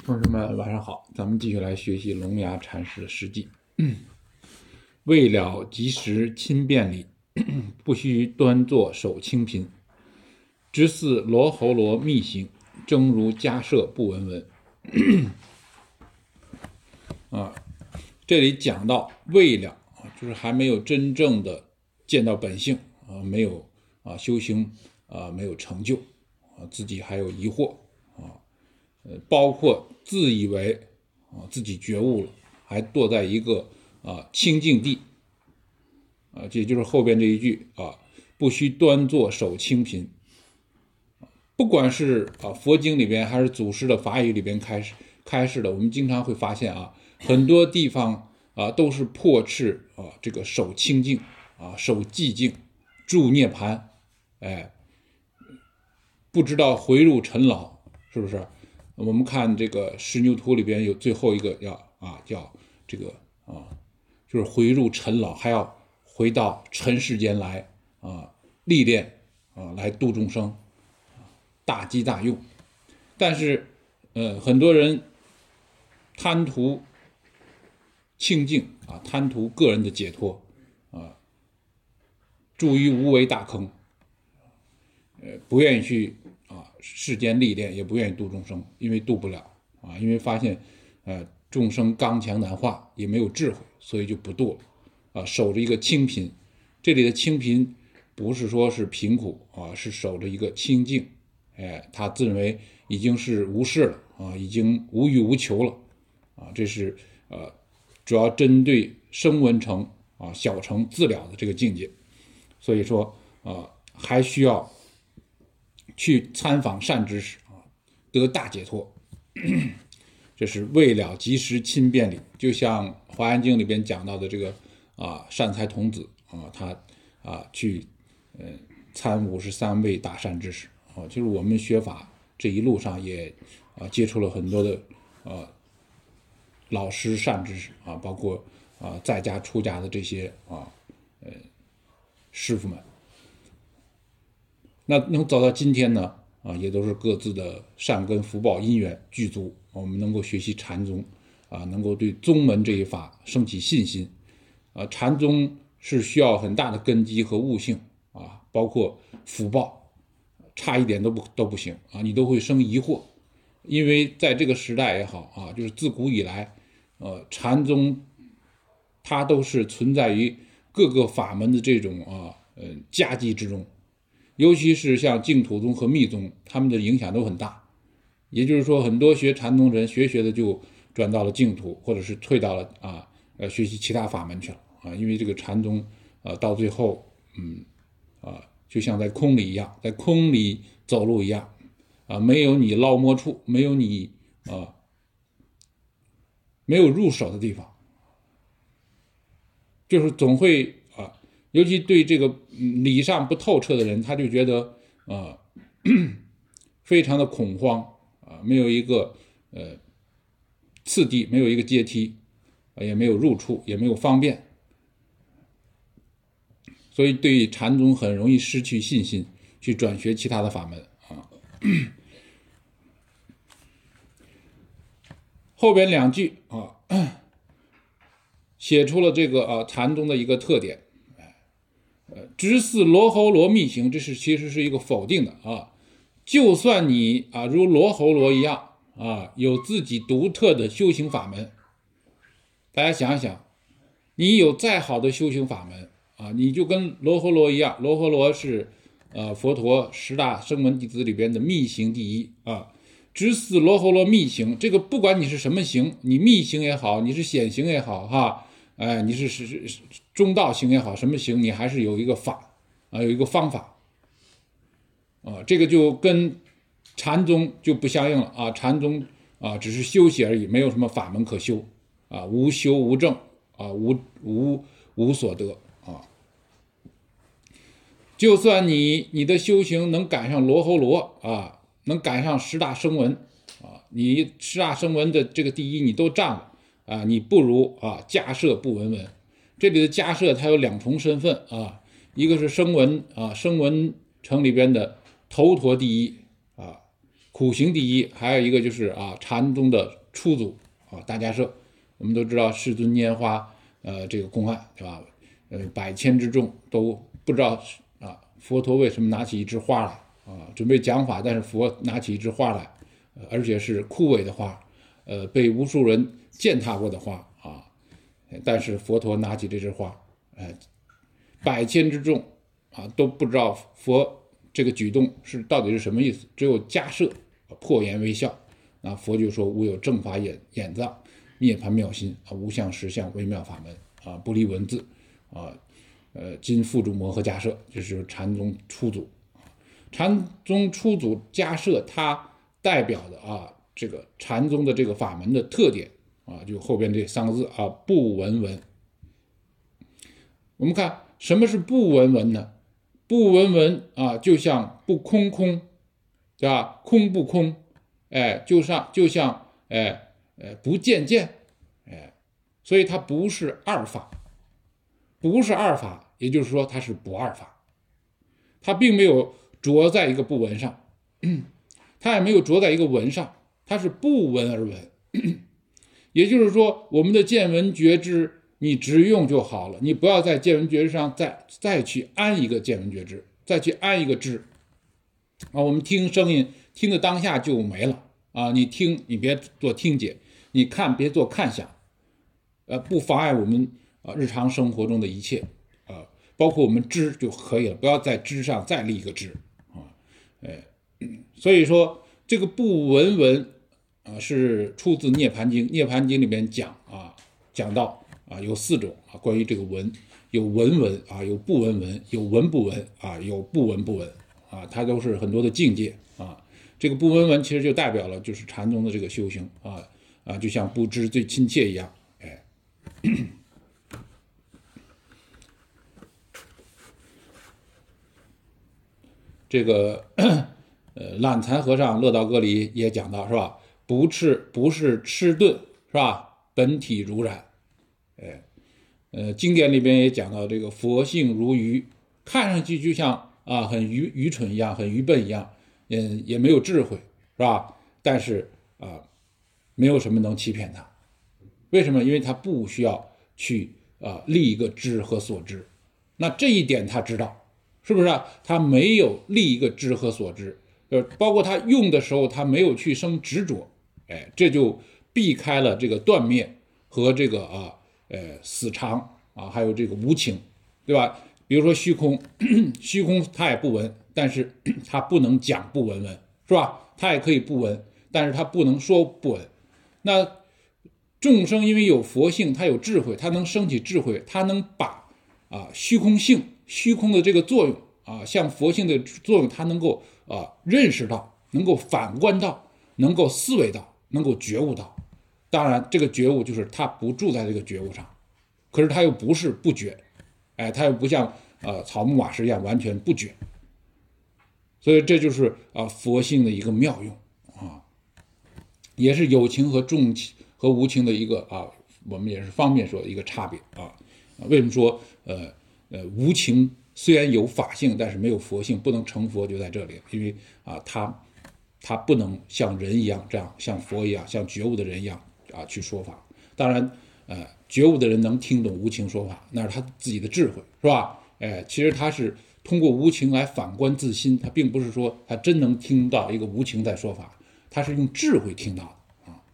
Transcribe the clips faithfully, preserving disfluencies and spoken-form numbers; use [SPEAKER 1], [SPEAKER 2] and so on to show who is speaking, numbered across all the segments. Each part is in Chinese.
[SPEAKER 1] 同学们晚上好，咱们继续来学习龙牙禅师的事迹。未了及时亲便礼，不须端坐手清贫。直似罗喉罗密行，正如迦摄不闻闻。啊，这里讲到未了，就是还没有真正的见到本性啊，没有啊修行啊，没有成就啊，自己还有疑惑啊，呃，包括自以为啊自己觉悟了，还堕在一个啊清净地啊，这就是后边这一句啊，不须端坐手清贫。不管是啊佛经里边还是祖师的法语里边开始开示的，我们经常会发现啊，很多地方啊都是破斥啊这个守清净啊守寂静，住涅槃，哎，不知道回入尘劳，是不是？我们看这个十牛图里边有最后一个要啊叫这个啊，就是回入尘劳，还要回到尘世间来啊历练啊来度众生。大机大用，但是，呃，很多人贪图清净啊，贪图个人的解脱啊，住于无为大坑，呃，不愿意去啊世间历练，也不愿意度众生，因为度不了啊，因为发现，呃，众生刚强难化，也没有智慧，所以就不度了啊，守着一个清贫。这里的清贫不是说是贫苦啊，是守着一个清净。哎，他自认为已经是无事了啊，已经无欲无求了啊，这是呃主要针对声闻乘啊小乘自了的这个境界，所以说啊还需要去参访善知识啊，得大解脱。这是未了及时亲便礼，就像《华严经》里边讲到的这个啊善财童子啊，他啊去呃参五十三位大善知识。啊，就是我们学法这一路上也啊接触了很多的呃老师善知识啊，包括啊在家出家的这些啊呃师傅们。那能走到今天呢啊，也都是各自的善根福报因缘具足，我们能够学习禅宗啊，能够对宗门这一法升起信心啊。禅宗是需要很大的根基和悟性啊，包括福报。差一点都不都不行啊，你都会生疑惑，因为在这个时代也好啊，就是自古以来，呃，禅宗它都是存在于各个法门的这种啊，呃，夹击之中，尤其是像净土宗和密宗，他们的影响都很大。也就是说，很多学禅宗人学学的就转到了净土，或者是退到了啊，呃，学习其他法门去了啊，因为这个禅宗啊，到最后，嗯，啊。就像在空里一样，在空里走路一样，啊，没有你捞摸处，没有你啊，没有入手的地方，就是总会啊，尤其对这个理上不透彻的人，他就觉得啊，非常的恐慌啊，没有一个呃次第，没有一个阶梯，也没有入处，也没有方便。所以对禅宗很容易失去信心，去转学其他的法门啊。后边两句啊，写出了这个啊禅宗的一个特点，呃，直似罗喉罗密行，这是其实是一个否定的啊。就算你啊如罗喉罗一样啊，有自己独特的修行法门，大家想一想，你有再好的修行法门。啊，你就跟罗喉罗一样，罗喉罗是呃佛陀十大声闻弟子里边的密行第一啊，直似罗喉罗密行，这个不管你是什么行，你密行也好，你是显行也好，哈，哎，你是是是中道行也好，什么行，你还是有一个法啊，有一个方法啊，这个就跟禅宗就不相应了啊，禅宗啊只是修习而已，没有什么法门可修啊，无修无证啊，无无无所得。就算你你的修行能赶上罗喉罗啊，能赶上十大声闻啊，你十大声闻的这个第一你都占了啊，你不如啊迦摄不闻闻。这里的迦摄它有两重身份啊，一个是声闻啊，声闻乘里边的头陀第一啊，苦行第一，还有一个就是啊禅宗的初祖啊大迦摄。我们都知道世尊拈花呃这个公案，对吧？呃，百千之众都不知道啊，佛陀为什么拿起一枝花来啊，准备讲法，但是佛拿起一枝花来，呃、而且是枯萎的花，呃，被无数人践踏过的花啊，但是佛陀拿起这枝花，呃，百千之众啊都不知道佛这个举动是到底是什么意思，只有迦摄破颜微笑，啊，佛就说：“吾有正法眼眼藏，涅槃妙心啊，无相实相微妙法门啊，不离文字啊。”呃，今付诸摩诃迦摄，这是禅宗初祖。禅宗初祖迦摄，它代表的啊，这个禅宗的这个法门的特点啊，就后边这三个字啊，不闻闻。我们看什么是不闻闻呢？不闻闻啊，就像不空空，对吧？空不空，哎，就像就像哎呃不见见，哎，所以它不是二法。不是二法，也就是说它是不二法，它并没有着在一个不闻上，它也没有着在一个闻上，它是不闻而闻。也就是说，我们的见闻觉知，你直用就好了，你不要在见闻觉知上再再去安一个见闻觉知，再去安一个知啊。我们听声音，听的当下就没了啊。你听，你别做听解；你看，别做看想，呃，不妨碍我们。啊，日常生活中的一切，啊，包括我们知就可以了，不要在知上再立一个知，啊，哎，所以说这个不闻闻，啊，是出自《涅盘经》，《涅盘经》里面讲啊，讲到啊，有四种啊，关于这个闻，有闻闻啊，有不闻闻，有闻不闻啊，有不闻不闻啊，它都是很多的境界啊。这个不闻闻其实就代表了就是禅宗的这个修行啊啊，就像不知最亲切一样，哎。这个呃，懒禅和尚乐道歌里也讲到，是吧？不吃不是吃顿，是吧？本体如然，哎，呃，经典里边也讲到这个佛性如愚，看上去就像啊很愚愚蠢一样，很愚笨一样，嗯，也没有智慧，是吧？但是啊，没有什么能欺骗他，为什么？因为他不需要去啊立一个知和所知，那这一点他知道。是不是啊？他没有立一个知和所知，呃，包括他用的时候，他没有去生执着，哎，这就避开了这个断灭和这个啊，呃，死常啊，还有这个无情，对吧？比如说虚空，虚空他也不闻，但是他不能讲不闻闻，是吧？他也可以不闻，但是他不能说不闻。那众生因为有佛性，他有智慧，他能升起智慧，他能把啊虚空性。虚空的这个作用啊，像佛性的作用，它能够啊认识到，能够反观到，能够思维到，能够觉悟到。当然，这个觉悟就是他不住在这个觉悟上，可是他又不是不觉，哎，他又不像呃草木瓦石一样完全不觉。所以这就是啊佛性的一个妙用啊，也是有情和重情和无情的一个啊，我们也是方便说一个差别啊。为什么说呃？呃，无情虽然有法性，但是没有佛性，不能成佛就在这里，因为啊，他他不能像人一样这样，像佛一样，像觉悟的人一样啊去说法。当然，呃，觉悟的人能听懂无情说法，那是他自己的智慧，是吧？哎，其实他是通过无情来反观自心，他并不是说他真能听到一个无情在说法，他是用智慧听到的啊。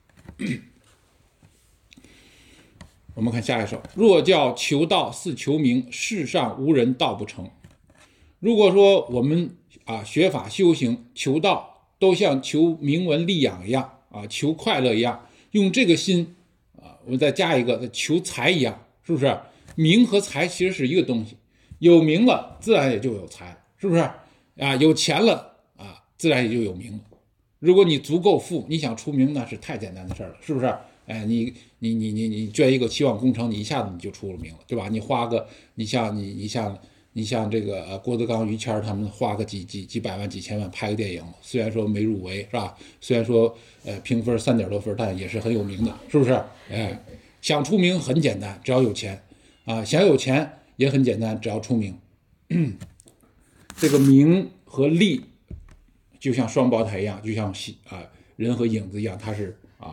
[SPEAKER 1] 我们看下一首，若教求道似求名，世上无人道不成。如果说我们啊学法修行求道都像求名闻利养一样啊，求快乐一样，用这个心啊，我们再加一个求财一样，是不是？名和财其实是一个东西，有名了自然也就有财，是不是啊？有钱了啊，自然也就有名了。如果你足够富，你想出名那是太简单的事了，是不是？哎，你你你你你捐一个期望工程，你一下子你就出了名了，对吧？你花个，你像你你像你像这个呃郭德纲、于谦他们花个几几几百万、几千万拍个电影，虽然说没入围，是吧？虽然说呃评分三点多分，但也是很有名的，是不是？哎，想出名很简单，只要有钱啊；想有钱也很简单，只要出名。这个名和利就像双胞胎一样，就像啊人和影子一样，它是啊。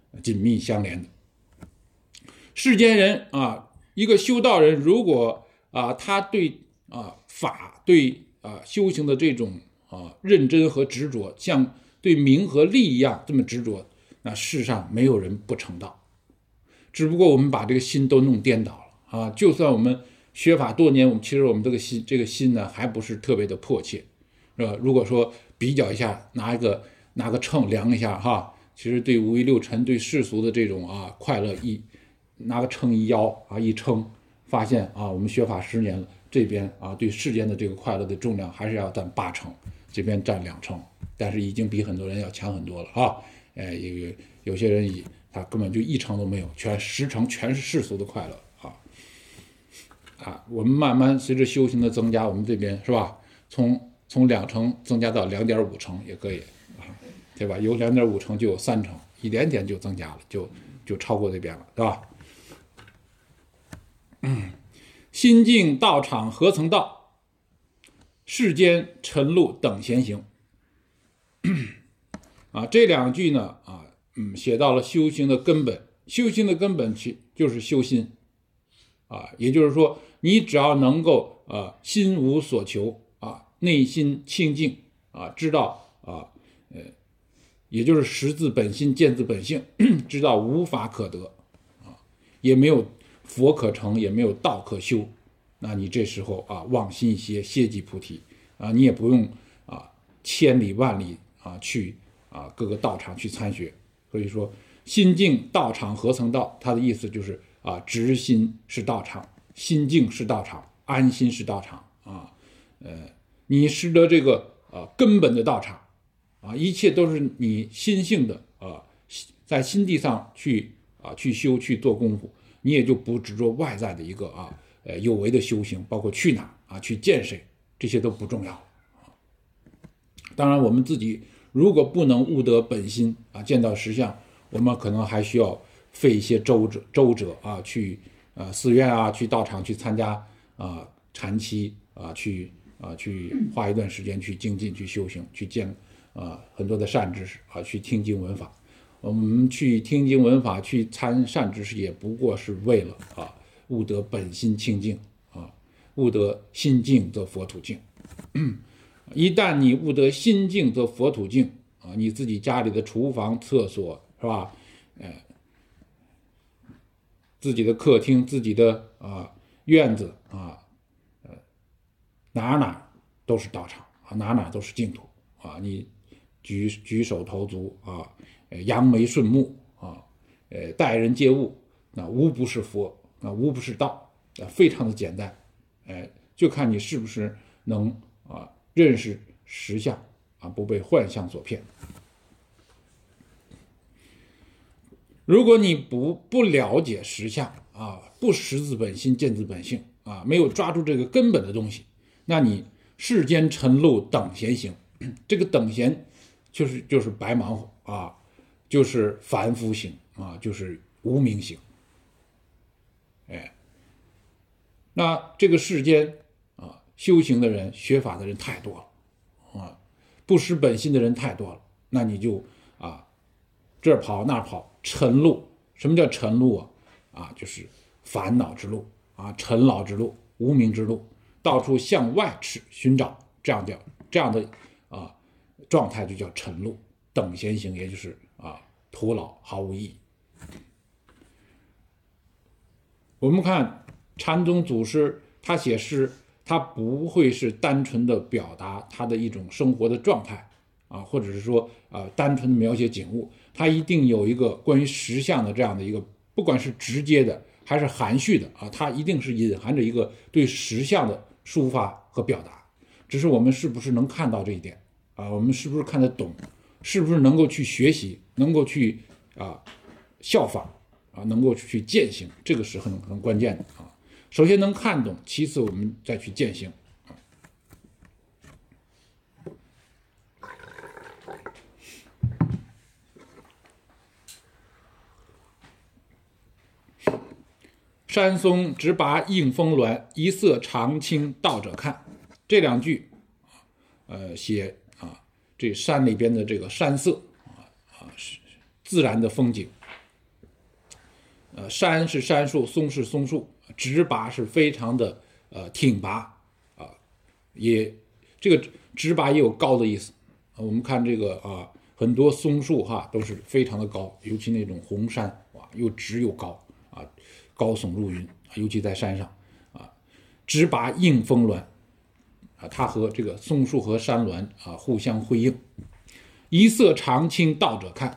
[SPEAKER 1] 紧密相连的。世间人啊，一个修道人，如果啊他对啊法对啊修行的这种啊认真和执着，像对名和利一样这么执着，那世上没有人不成道。只不过我们把这个心都弄颠倒了啊！就算我们学法多年，我们其实我们这个心这个心呢还不是特别的迫切，是吧？如果说比较一下，拿一个拿个秤量一下哈，其实对五欲六尘对世俗的这种啊快乐一拿个秤一摇啊一称，发现啊我们学法十年了，这边啊对世间的这个快乐的重量还是要占八成，这边占两成，但是已经比很多人要强很多了啊！哎，有有些人以他根本就一成都没有，全十成全是世俗的快乐啊！啊，我们慢慢随着修行的增加，我们这边是吧？从从两成增加到两点五成也可以啊，对吧？有两点五成就有三成，一点点就增加了，就就超过这边了，对吧？嗯，心境道场何曾到？世间尘路等闲行。啊，这两句呢，啊，嗯，写到了修行的根本。修行的根本其就是修心，啊，也就是说，你只要能够啊，心无所求啊，内心清净啊，知道啊，呃，也就是识自本心，见自本性，知道无法可得啊，也没有佛可成，也没有道可修，那你这时候啊，忘心一歇，歇即菩提啊，你也不用啊，千里万里啊去。啊，各个道场去参学，所以说心境道场何曾到？他的意思就是啊，直心是道场，心境是道场，安心是道场啊。呃，你识得这个啊根本的道场啊，一切都是你心性的啊，在心地上去啊去修去做功夫，你也就不执着外在的一个啊呃有为的修行，包括去哪啊去见谁，这些都不重要啊。当然，我们自己。如果不能悟得本心啊，见到实相，我们可能还需要费一些周折周折啊，去啊寺院啊，去道场去参加啊禅期啊，去啊去花一段时间去精进、去修行、去见啊很多的善知识啊，去听经闻法。我们去听经闻法、去参善知识，也不过是为了啊悟得本心清净啊，悟得心净则佛土净。嗯一旦你悟得心净则佛土净啊，你自己家里的厨房、厕所是吧？呃，自己的客厅、自己的啊院子啊，呃，哪哪都是道场啊，哪哪都是净土啊。你举举手投足啊，扬眉顺目啊，呃，待人接物，那无不是佛，那无不是道，啊，非常的简单，哎，就看你是不是能啊。认识实相啊，不被幻象所骗。如果你不不了解实相啊，不识自本心，见自本性啊，没有抓住这个根本的东西，那你世间尘路等闲行。这个等闲就是就是白忙活啊，就是凡夫行啊，就是无明行。哎，那这个世间。修行的人、学法的人太多了啊，不识本心的人太多了，那你就啊这儿跑那儿跑，尘路。什么叫尘路啊？啊，就是烦恼之路啊，尘劳之路、无明之路，到处向外去寻找这样的这样的啊状态，就叫尘路。等闲行，也就是啊徒劳，毫无意义。我们看禅宗祖师，他写诗。他不会是单纯的表达他的一种生活的状态啊，或者是说啊单纯的描写景物，他一定有一个关于实相的这样的一个，不管是直接的还是含蓄的啊，它一定是隐含着一个对实相的抒发和表达。只是我们是不是能看到这一点啊？我们是不是看得懂？是不是能够去学习，能够去啊效仿啊，能够去践行？这个是很很关键的啊。首先能看懂，其次我们再去践行。山松直拔映风峦，一色长青道者看。这两句，呃，写啊这山里边的这个山色啊啊，自然的风景呃，杉是杉树，松是松树，直拔是非常的呃挺拔啊，也这个直拔也有高的意思。啊、我们看这个啊，很多松树哈都是非常的高，尤其那种红杉哇，又直又高啊，高耸入云，尤其在山上啊，直拔应峰峦啊，它和这个松树和山峦啊互相辉映。一色长青倒着看，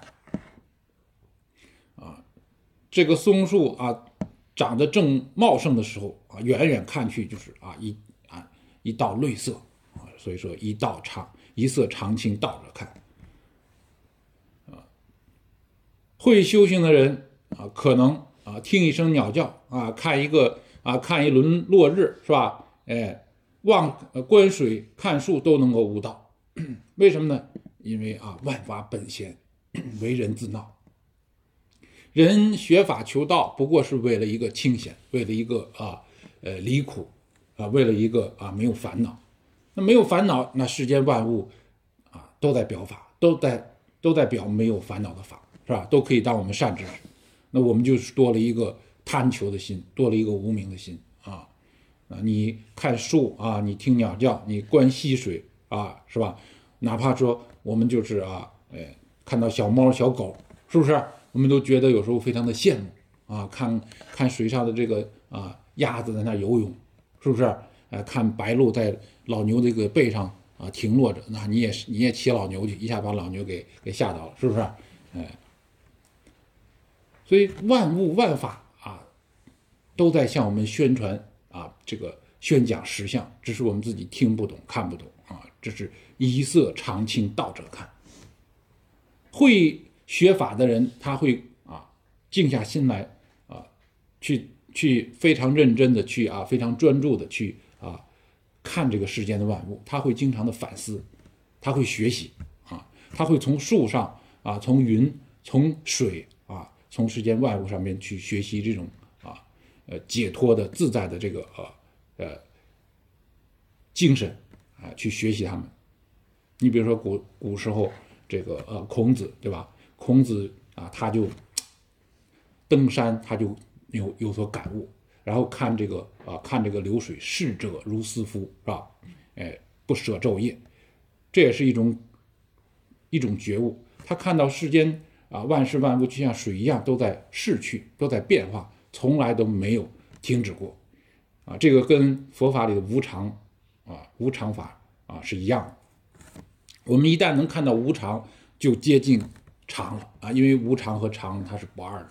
[SPEAKER 1] 啊，这个松树啊长得正茂盛的时候啊，远远看去就是啊一啊一道绿色啊，所以说一道长一色长青倒着看。啊，会修行的人啊，可能啊听一声鸟叫啊，看一个啊看一轮落日是吧？哎，望观水看树都能够悟道，为什么呢？因为啊，万法本闲，为人自闹。人学法求道，不过是为了一个清闲，为了一个啊，呃，离苦啊，为了一个啊，没有烦恼。那没有烦恼，那世间万物啊，都在表法，都在都在表没有烦恼的法，是吧？都可以当我们善知识。那我们就是多了一个贪求的心，多了一个无明的心啊。啊，你看树啊，你听鸟叫，你观溪水啊，是吧？哪怕说我们就是啊，哎，看到小猫小狗，是不是？我们都觉得有时候非常的羡慕啊，看看水上的这个啊鸭子在那游泳，是不是？呃，看白鹭在老牛这个背上啊停落着，那你也你也骑老牛去，一下把老牛给给吓到了，是不是？哎，所以万物万法啊，都在向我们宣传啊，这个宣讲实相，只是我们自己听不懂、看不懂啊。这是一色长青倒着看。会学法的人，他会啊静下心来啊，去去非常认真的去啊，非常专注的去啊看这个世间的万物，他会经常的反思，他会学习啊，他会从树上啊，从云、从水啊，从世间万物上面去学习这种啊呃解脱的自在的这个呃呃精神啊，去学习他们。你比如说古古时候这个呃孔子对吧？孔子啊，他就登山，他就有有所感悟，然后看这个啊看这个流水，逝者如斯夫，是吧？哎，不舍昼夜，这也是一种一种觉悟。他看到世间啊万事万物就像水一样，都在逝去，都在变化，从来都没有停止过啊。这个跟佛法里的无常啊无常法啊是一样的。我们一旦能看到无常，就接近常了啊，因为无常和常它是不二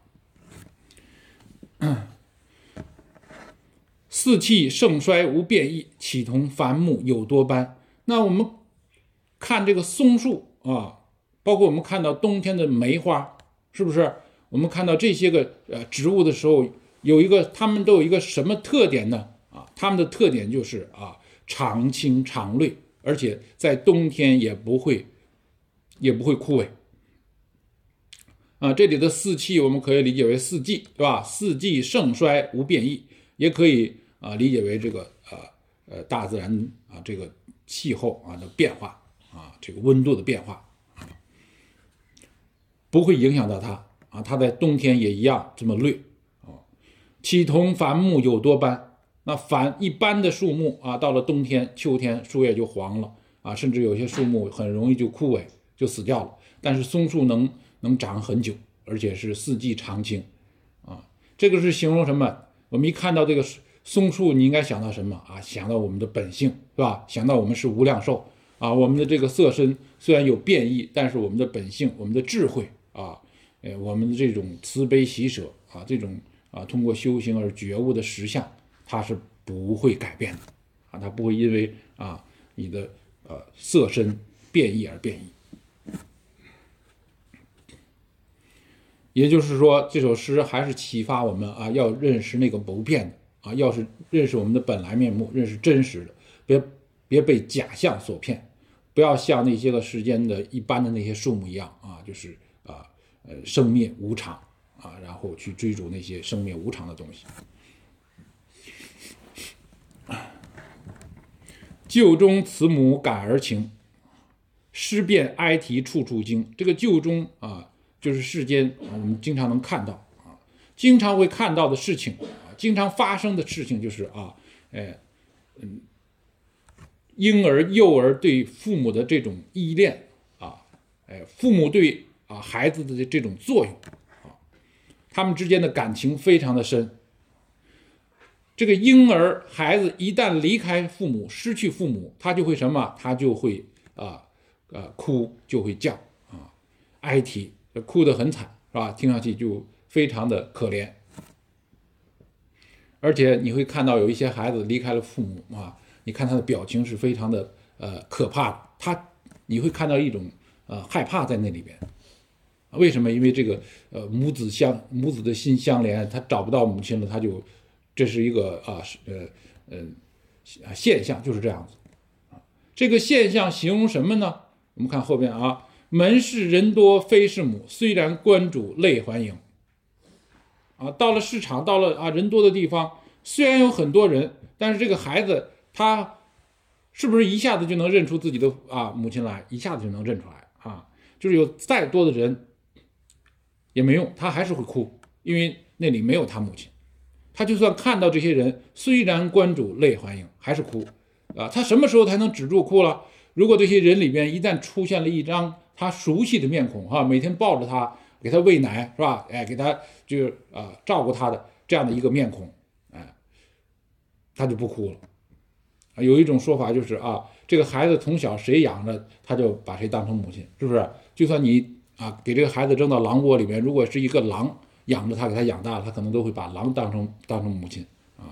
[SPEAKER 1] 的啊。四气盛衰无变异，岂同凡木有多般。那我们看这个松树啊，包括我们看到冬天的梅花，是不是？我们看到这些个呃植物的时候，有一个它们都有一个什么特点呢？啊，它们的特点就是啊常青常绿，而且在冬天也不会也不会枯萎啊。这里的四气我们可以理解为四季，对吧？四季盛衰无变异，也可以啊理解为这个呃呃大自然啊这个气候啊的变化啊，这个温度的变化啊，不会影响到它啊。它在冬天也一样这么绿啊。岂同凡木有多般？那凡一般的树木啊，到了冬天、秋天，树叶就黄了啊，甚至有些树木很容易就枯萎，就死掉了。但是松树能能长很久，而且是四季常青啊。这个是形容什么？我们一看到这个松树，你应该想到什么啊？想到我们的本性，是吧？想到我们是无量寿啊，我们的这个色身虽然有变异，但是我们的本性、我们的智慧啊，呃，我们的这种慈悲喜舍啊，这种啊通过修行而觉悟的实相，它是不会改变的啊，它不会因为啊你的呃色身变异而变异。也就是说，这首诗还是启发我们啊，要认识那个不变的啊，要是认识我们的本来面目，认识真实的，别别被假象所骗，不要像那些个世间的一般的那些树木一样啊，就是啊呃生灭无常啊，然后去追逐那些生灭无常的东西。旧中慈母感儿情，诗变哀啼处处惊。这个旧中啊，就是世间我们经常能看到啊， 经常会看到的事情啊，经常发生的事情就是啊，哎，嗯，婴儿、幼儿对父母的这种依恋啊，哎，父母对啊孩子的这种作用啊，他们之间的感情非常的深。这个婴儿孩子一旦离开父母，失去父母，他就会什么？他就会啊呃哭，就会叫啊，哀啼，哭得很惨，是吧？听上去就非常的可怜。而且你会看到有一些孩子离开了父母啊，你看他的表情是非常的呃可怕的，他你会看到一种呃害怕在那里边。为什么？因为这个呃母子相母子的心相连，他找不到母亲了，他就这是一个啊呃呃现象，就是这样子。这个现象形容什么呢？我们看后边啊，门市人多非是母，虽然关主泪还盈。啊，到了市场，到了啊人多的地方，虽然有很多人，但是这个孩子他是不是一下子就能认出自己的啊母亲来？一下子就能认出来啊？就是有再多的人也没用，他还是会哭，因为那里没有他母亲。他就算看到这些人，虽然关主泪还盈，还是哭啊。他什么时候才能止住哭了？如果这些人里边一旦出现了一张他熟悉的面孔，哈、啊，每天抱着他，给他喂奶，是吧？哎，给他就是啊、呃、照顾他的这样的一个面孔，哎，他就不哭了。啊，有一种说法就是啊，这个孩子从小谁养着，他就把谁当成母亲，是不是？就算你啊给这个孩子扔到狼窝里面，如果是一个狼养着他，给他养大了，他可能都会把狼当成当成母亲啊。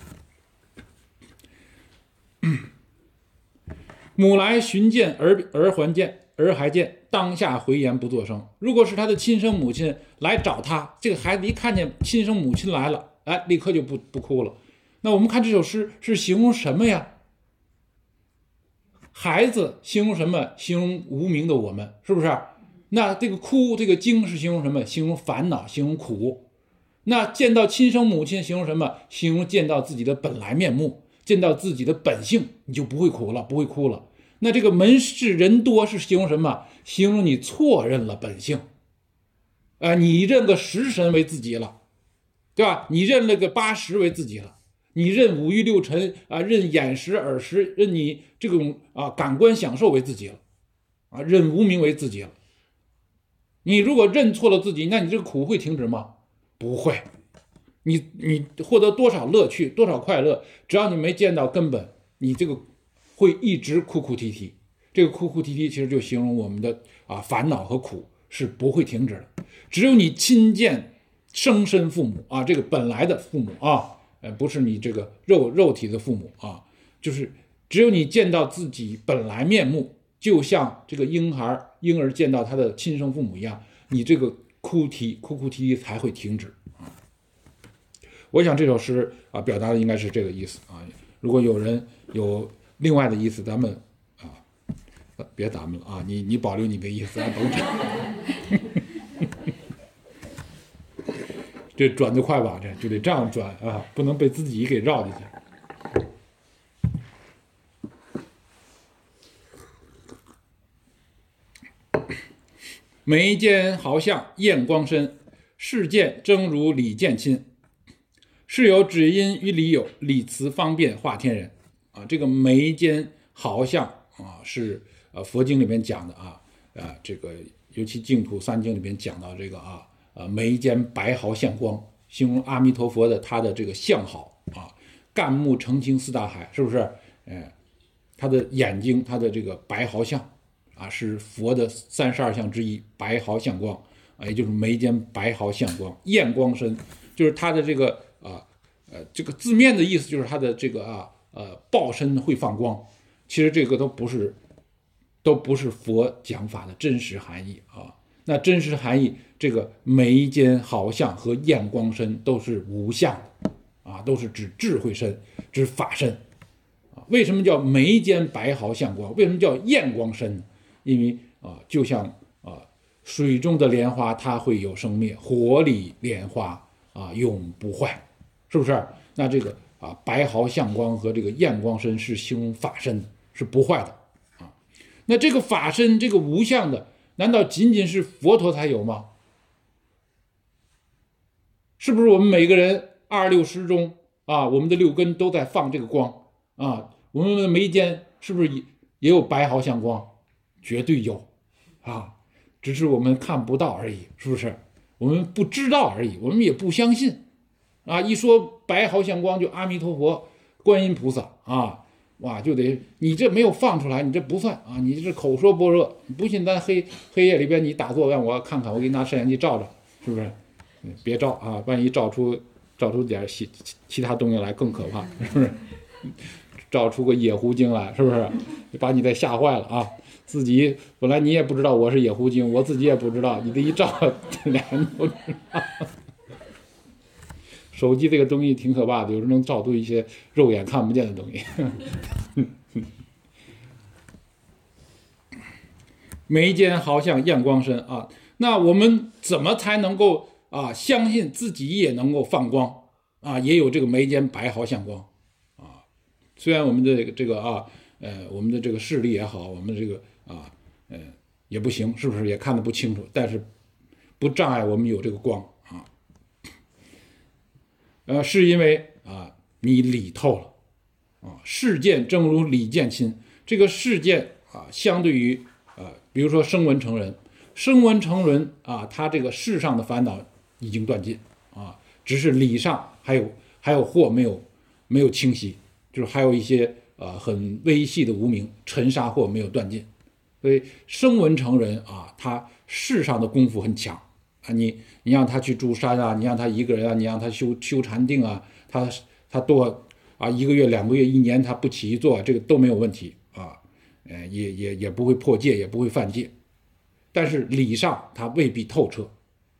[SPEAKER 1] 母来寻见，儿儿还见，儿还见，当下回言不作声。如果是他的亲生母亲来找他，这个孩子一看见亲生母亲来了，哎，立刻就不不哭了。那我们看这首诗是形容什么呀？孩子形容什么？形容无名的我们，是不是？那这个哭，这个惊是形容什么？形容烦恼，形容苦。那见到亲生母亲形容什么？形容见到自己的本来面目，见到自己的本性，你就不会苦了，不会哭了。那这个门市人多是形容什么？形容你错认了本性，啊、呃，你认个食神为自己了，对吧？你认了个八十为自己了，你认五欲六尘啊，认眼识耳识，认你这种啊感官享受为自己了，啊，认无明为自己了。你如果认错了自己，那你这个苦会停止吗？不会。你你获得多少乐趣，多少快乐，只要你没见到根本，你这个会一直哭哭啼啼。这个哭哭啼啼其实就形容我们的啊烦恼和苦是不会停止的。只有你亲见生身父母啊，这个本来的父母啊，呃，不是你这个肉肉体的父母啊，就是只有你见到自己本来面目，就像这个婴孩婴儿见到他的亲生父母一样，你这个哭啼哭哭啼啼才会停止啊。我想这首诗啊表达的应该是这个意思啊。如果有人有另外的意思，咱们啊别咱们了啊，你你保留你的意思，咱都这这转得快吧，这就得这样转啊，不能被自己给绕进去。眉间好像艳光深，事见正如李见亲。是有只因于理有，理辞方便化天人啊。这个眉间好像啊，是呃佛经里面讲的啊，啊这个尤其净土三经里面讲到这个啊，呃眉间白毫像光，形容阿弥陀佛的他的这个相好啊，干目澄清四大海，是不是？哎，他的眼睛，他的这个白毫像啊，是佛的三十二相之一，白毫像光啊，也就是眉间白毫像光，艳光深，就是他的这个。啊，呃，这个字面的意思就是它的这个啊，呃，报身会放光。其实这个都不是，都不是佛讲法的真实含义啊。那真实含义，这个眉间好像和艳光身都是无相的啊，都是指智慧身，指法身啊。为什么叫眉间白毫像光？为什么叫艳光身呢？因为啊，就像啊，水中的莲花，它会有生灭；火里莲花啊，永不坏。是不是？那这个啊，白毫像光和这个艳光身是形容法身，是不坏的啊。那这个法身，这个无相的，难道仅仅是佛陀才有吗？ 是不是我们每个人二十六时中啊，我们的六根都在放这个光啊？我们的眉间是不是也也有白毫相光？绝对有啊，只是我们看不到而已，是不是？我们不知道而已，我们也不相信啊。一说白毫相光，就阿弥陀佛、观音菩萨啊，哇，就得你这没有放出来，你这不算啊，你这口说般若，不信咱黑黑夜里边你打坐让我看看，我给你拿摄像机照照，是不是？别照啊，万一照出照出点其其他东西来更可怕，是不是？照出个野狐精来，是不是？把你再吓坏了啊！自己本来你也不知道我是野狐精，我自己也不知道，你这一照，俩人都知道。手机这个东西挺可怕的，有时候能照出一些肉眼看不见的东西。眉间好像验光身啊，那我们怎么才能够啊相信自己也能够放光啊，也有这个眉间白毫相光啊？虽然我们的这个这个啊，呃，我们的这个视力也好，我们这个啊，呃，也不行，是不是也看得不清楚？但是不障碍我们有这个光啊。呃，是因为啊，你理透了啊。事见正如理见亲，这个事见啊，相对于啊，比如说声闻成人，声闻成人啊，他这个世上的烦恼已经断尽啊，只是理上还有还有惑没有没有清晰，就是还有一些啊很微细的无明尘沙惑没有断尽，所以声闻成人啊，他世上的功夫很强。啊，你你让他去住山啊，你让他一个人啊，你让他修修禅定啊，他他多啊一个月、两个月、一年他不起一坐，这个都没有问题啊，呃，也也也不会破戒，也不会犯戒，但是理上他未必透彻，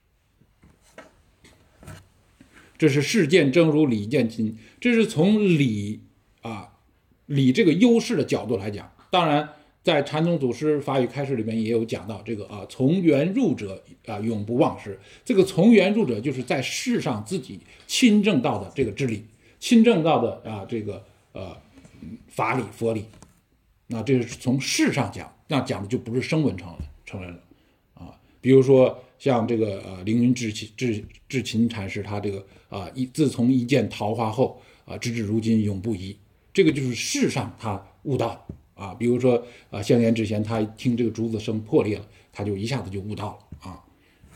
[SPEAKER 1] 这是事见真如理见亲，这是从理啊理这个优势的角度来讲，当然。在禅宗祖师法语开示里面也有讲到这个啊，从缘入者啊，永不忘失。这个从缘入者就是在世上自己亲证到的这个知理，亲证到的啊这个呃法理佛理。那这是从世上讲，那讲的就不是声闻成人成人了啊。比如说像这个呃凌云智勤智智勤禅师，他这个啊一自从一见桃花后啊，直至如今永不移，这个就是世上他悟到的。啊，比如说啊，香严之前他听这个竹子声破裂了，他就一下子就悟到了啊。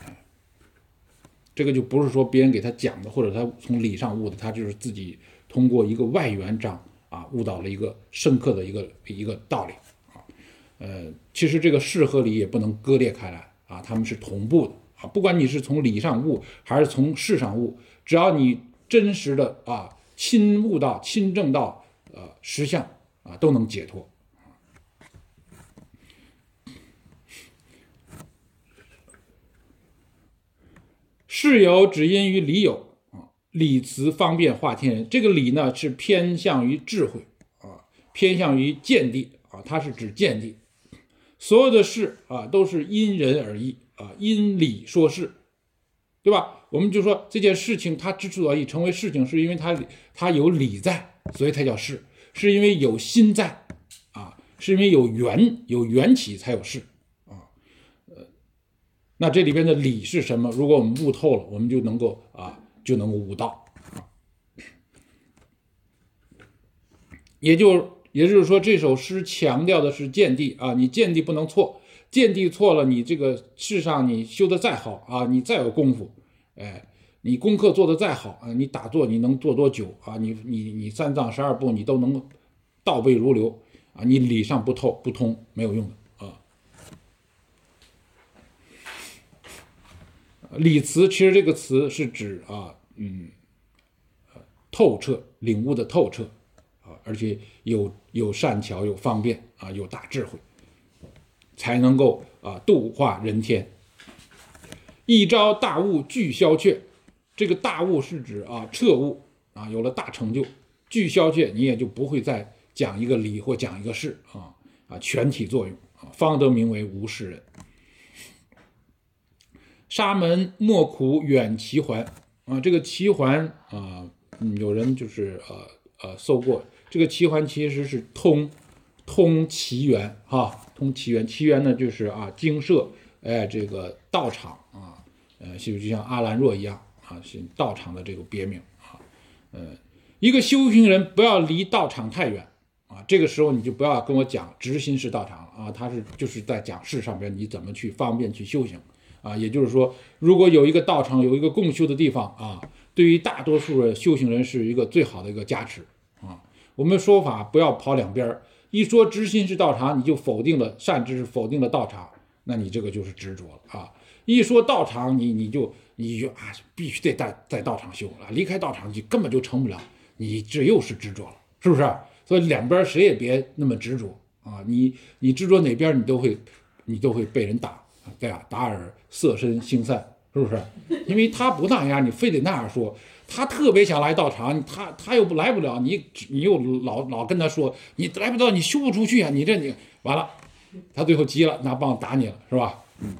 [SPEAKER 1] 这个就不是说别人给他讲的，或者他从理上悟的，他就是自己通过一个外缘障啊，悟到了一个深刻的一个一个道理啊。呃，其实这个事和理也不能割裂开来啊，他们是同步的啊。不管你是从理上悟还是从事上悟，只要你真实的啊亲悟到、亲证到呃实相啊，都能解脱。事有只因于理有啊，理慈方便化天人。这个理呢是偏向于智慧啊，偏向于见地啊，它是指见地。所有的事啊都是因人而异啊，因理说事，对吧？我们就说这件事情它之所以成为事情，是因为它它有理在，所以它叫事；是因为有心在啊，是因为有缘有缘起才有事。那这里边的理是什么？如果我们悟透了，我们就能够啊，就能够悟道啊。也就也就是说，这首诗强调的是见地啊，你见地不能错，见地错了，你这个世上你修的再好啊，你再有功夫，哎，你功课做的再好啊，你打坐你能做多久啊？你你你三藏十二部你都能倒背如流啊，你理上不透不通，没有用的。理慈其实这个词是指啊，嗯，透彻领悟的透彻啊，而且有有善巧，有方便啊，有大智慧，才能够啊度化人天。一朝大悟具消却，这个大悟是指啊彻悟啊，有了大成就，具消却你也就不会再讲一个理或讲一个事啊啊全体作用啊，方得名为无事人。沙门莫苦远奇环啊，这个奇环啊，嗯，有人就是呃呃搜过，这个奇环其实是通通奇缘哈，通奇缘，奇缘呢就是啊精舍，哎这个道场啊，呃就就像阿兰若一样啊，是道场的这个别名啊。呃，一个修行人不要离道场太远啊，这个时候你就不要跟我讲直心是道场了啊，他是就是在讲事上边你怎么去方便去修行啊。也就是说，如果有一个道场有一个共修的地方啊，对于大多数的修行人是一个最好的一个加持啊。我们说法不要跑两边，一说直心是道场，你就否定了善知识，否定了道场，那你这个就是执着了啊。一说道场，你你就你就啊，必须得在在道场修啊，离开道场就根本就成不了，你这又是执着了，是不是？所以两边谁也别那么执着啊，你你执着哪边，你都会你都会被人打，对吧？达尔色身心散，是不是？因为他不那样，你非得那样说，他特别想来道场，他他又不来不了，你你又老老跟他说你来不到，你修不出去啊，你这你完了，他最后急了，拿棒打你了，是吧？嗯。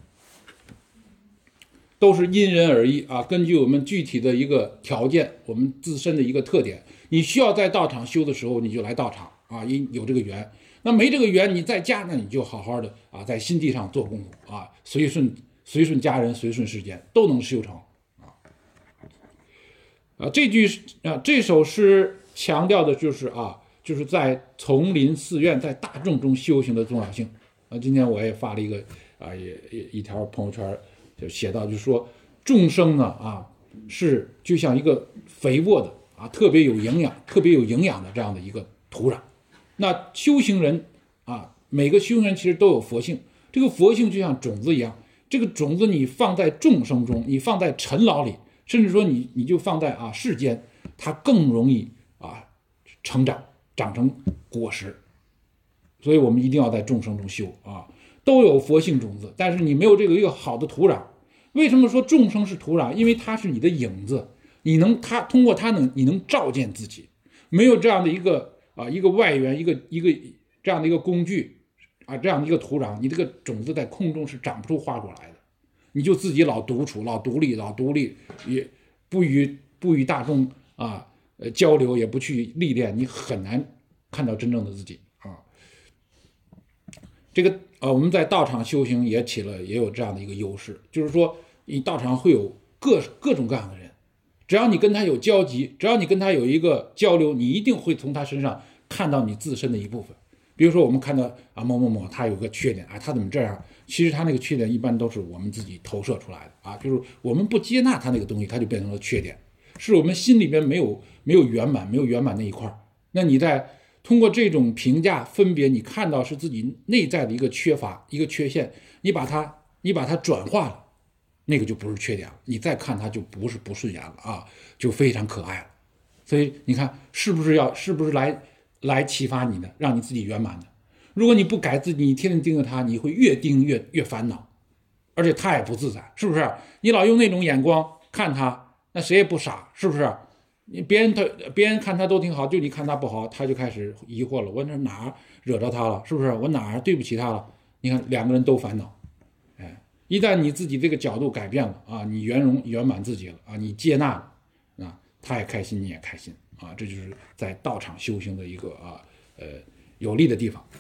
[SPEAKER 1] 都是因人而异啊，根据我们具体的一个条件，我们自身的一个特点，你需要在道场修的时候，你就来道场啊，因有这个缘。那没这个缘，你在家呢，你就好好的啊，在心地上做功夫啊，随顺随顺家人，随顺世间，都能修成啊。啊，这句啊，这首诗强调的就是啊，就是在丛林寺院，在大众中修行的重要性啊。今天我也发了一个啊，也一条朋友圈。就写到，就是说众生呢啊，是就像一个肥沃的啊，特别有营养、特别有营养的这样的一个土壤。那修行人啊，每个修行人其实都有佛性，这个佛性就像种子一样，这个种子你放在众生中，你放在尘劳里，甚至说你你就放在啊世间，它更容易啊成长，长成果实。所以我们一定要在众生中修啊。都有佛性种子，但是你没有这个一个好的土壤。为什么说众生是土壤？因为它是你的影子，你能它通过它能你能照见自己。没有这样的一个啊一个外援，一个一个这样的一个工具啊，这样的一个土壤，你这个种子在空中是长不出花果来的。你就自己老独处、老独立、老独立，也不与不与大众啊呃交流，也不去历练，你很难看到真正的自己啊。这个呃，我们在道场修行也起了也有这样的一个优势，就是说你道场会有各各种各样的人，只要你跟他有交集，只要你跟他有一个交流，你一定会从他身上看到你自身的一部分。比如说我们看到啊某某某他有个缺点啊，他怎么这样？其实他那个缺点一般都是我们自己投射出来的啊，就是我们不接纳他那个东西，他就变成了缺点，是我们心里边没有没有圆满，没有圆满那一块。那你在通过这种评价分别，你看到是自己内在的一个缺乏、一个缺陷，你把它你把它转化了，那个就不是缺点了。你再看它就不是不顺眼了啊，就非常可爱了。所以你看，是不是要是不是来来启发你的，让你自己圆满的？如果你不改自己，你天天盯着它，你会越盯越越烦恼，而且它也不自在，是不是？你老用那种眼光看它，那谁也不傻，是不是？你别人他别人看他都挺好，就你看他不好，他就开始疑惑了。我这哪惹着他了？是不是？我哪对不起他了？你看两个人都烦恼。哎，一旦你自己这个角度改变了啊，你圆融圆满自己了啊，你接纳了啊，他也开心，你也开心啊，这就是在道场修行的一个啊呃有利的地方。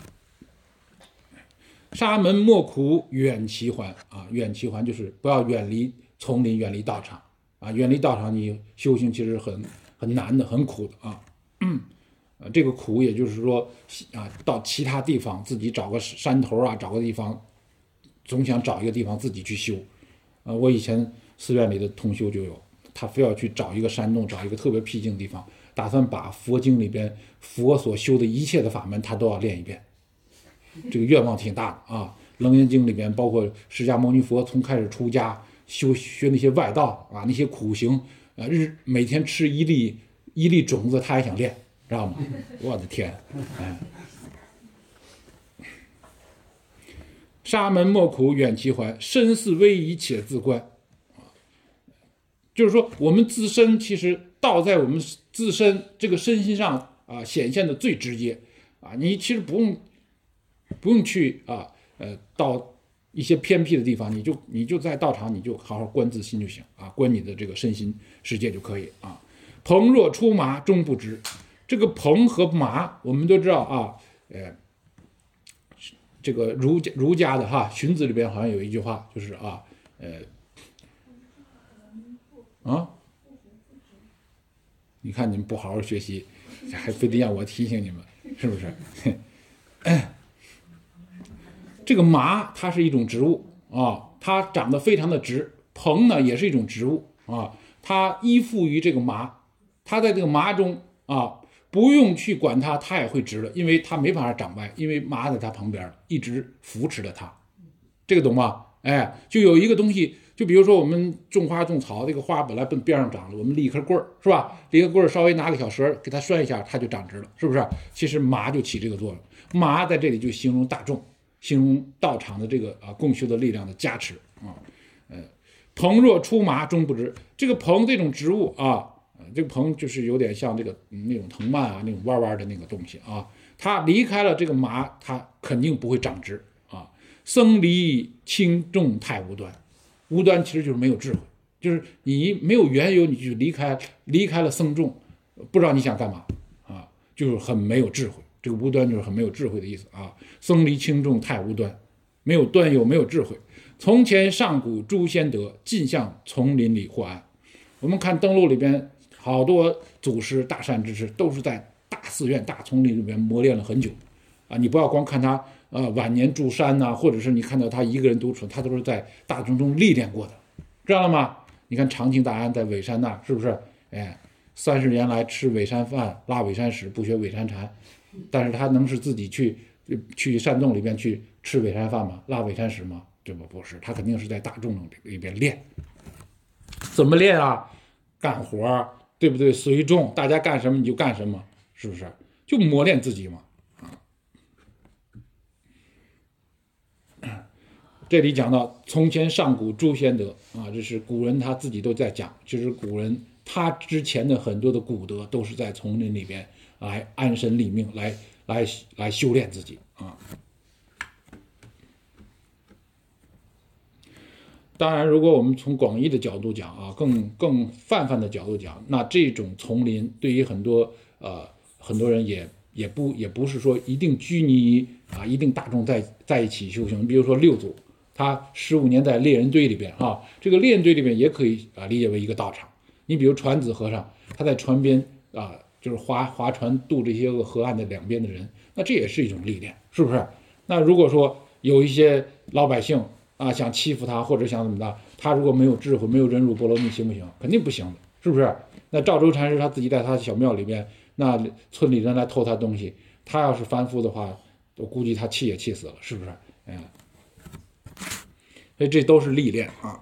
[SPEAKER 1] 沙门莫苦远其环啊，远其环就是不要远离丛林，远离道场。啊，远离道场，你修行其实很很难的，很苦的啊。嗯，呃，这个苦也就是说啊，到其他地方自己找个山头啊，找个地方，总想找一个地方自己去修。啊，我以前寺院里的同修就有，他非要去找一个山洞，找一个特别僻静的地方，打算把佛经里边佛所修的一切的法门，他都要练一遍。这个愿望挺大的啊。楞严经里边包括释迦牟尼佛从开始出家。修学那些外道啊，那些苦行啊，日每天吃一粒一粒种子，他还想练，知道吗？我的天！哎，沙门莫苦远其环，身似威仪且自观。就是说，我们自身其实道在我们自身这个身心上啊显现的最直接啊，你其实不用不用去啊呃到。一些偏僻的地方，你就你就在道场，你就好好观自心就行啊，观你的这个身心世界就可以啊。蓬若出麻终不知，这个蓬和麻我们都知道啊，呃，这个儒家儒家的哈荀子里边好像有一句话，就是啊，呃，啊你看你们不好好学习，还非得让我提醒你们，是不是？这个麻它是一种植物啊，它长得非常的直。蓬呢也是一种植物啊，它依附于这个麻，它在这个麻中啊，不用去管它，它也会直了，因为它没办法长歪，因为麻在它旁边一直扶持着它，这个懂吗？哎，就有一个东西，就比如说我们种花种草，这个花本来奔边上长了，我们立一根棍儿，是吧？立个棍儿，稍微拿个小绳给它拴一下，它就长直了，是不是？其实麻就起这个作用，麻在这里就形容大众，形容道场的这个啊共修的力量的加持啊，呃。蓬若出麻终不直，这个蓬这种植物啊，这个蓬就是有点像这个、嗯、那种藤蔓啊，那种弯弯的那个东西啊，它离开了这个麻，它肯定不会长直啊。僧离轻重太无端，无端其实就是没有智慧，就是你没有缘由，你就离开离开了僧众，不知道你想干嘛啊，就是很没有智慧。这个无端就是很没有智慧的意思啊。僧离轻重太无端，没有端游，没有智慧。从前上古诸先德，尽向丛林里获安。我们看登录里边，好多祖师大善之士都是在大寺院、大丛林里边磨练了很久啊！你不要光看他呃晚年住山呐、啊，或者是你看到他一个人独处，他都是在大众中历练过的，知道了吗？你看长庆大安在尾山那，是不是？哎，三十年来吃尾山饭，拉尾山屎，不学尾山禅，但是他能是自己去去山洞里边去吃尾山饭吗？拉尾山屎吗？这不不是，他肯定是在大众里边练。怎么练啊？干活，对不对？随众，大家干什么你就干什么，是不是？就磨练自己嘛。啊，这里讲到从前上古诸先德啊，这是古人他自己都在讲，其实古人他之前的很多的古德都是在丛林里边来安身立命，来来来修炼自己啊。当然，如果我们从广义的角度讲啊，更更泛泛的角度讲，那这种丛林对于很多呃很多人也也不也不是说一定拘泥于啊，一定大众在在一起修行。比如说六祖，他十五年在猎人堆里边啊，这个猎人堆里边也可以啊理解为一个道场。你比如传子和尚，他在船边啊，就是划划船渡这些个河岸的两边的人，那这也是一种历练，是不是？那如果说有一些老百姓啊，想欺负他或者想怎么的，他如果没有智慧，没有忍辱波罗蜜，行不行？肯定不行的，是不是？那赵州禅师他自己在他的小庙里边，那村里人来偷他东西，他要是凡夫的话，我估计他气也气死了，是不是？哎，所以这都是历练啊。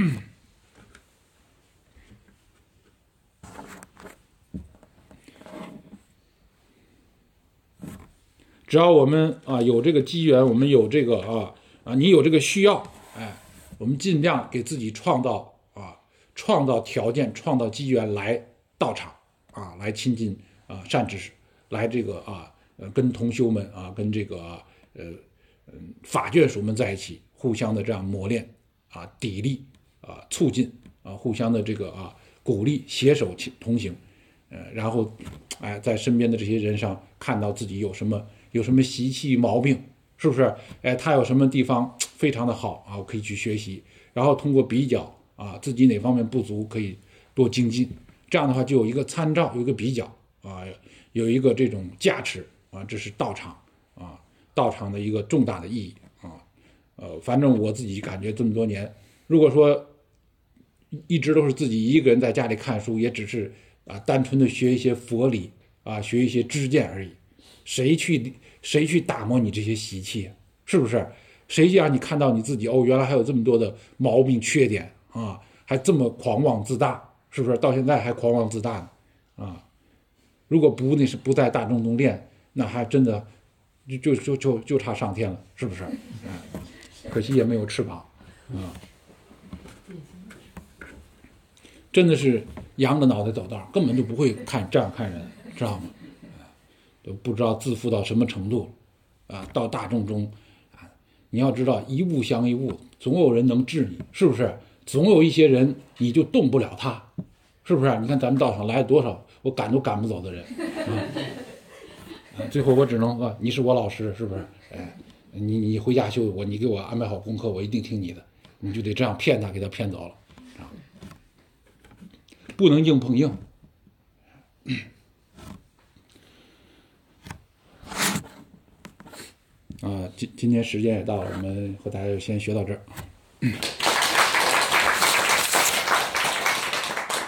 [SPEAKER 1] 只要我们啊有这个机缘，我们有这个啊。啊，你有这个需要，哎，我们尽量给自己创造啊，创造条件，创造机缘来道场啊，来亲近啊善知识，来这个啊，呃，跟同修们啊，跟这个呃嗯法眷属们在一起，互相的这样磨练啊，砥砺啊，促进啊，互相的这个啊鼓励，携手同行，呃，然后哎，在身边的这些人上看到自己有什么有什么习气毛病。是不是？哎，他有什么地方非常的好啊？我可以去学习，然后通过比较啊，自己哪方面不足可以多精进，这样的话就有一个参照，有一个比较啊，有一个这种加持啊，这是道场啊，道场的一个重大的意义啊。呃，反正我自己感觉这么多年，如果说一直都是自己一个人在家里看书，也只是啊单纯的学一些佛理啊，学一些知见而已，谁去？谁去打磨你这些习气，是不是？谁让你看到你自己哦，原来还有这么多的毛病缺点啊，还这么狂妄自大，是不是？到现在还狂妄自大呢啊！如果不那是不在大众中练，那还真的就就就就就差上天了，是不是？哎，可惜也没有翅膀啊！真的是扬着脑袋走道，根本就不会看这样看人，知道吗？都不知道自负到什么程度啊！到大众中啊，你要知道一物降一物，总有人能治你，是不是？总有一些人你就动不了他，是不是？你看咱们道场来了多少我赶都赶不走的人啊！啊最后我只能啊，你是我老师，是不是？哎，你你回家修我，你给我安排好功课，我一定听你的，你就得这样骗他，给他骗走了啊！不能硬碰硬。 啊，今今天时间也到了，我们和大家就先学到这儿。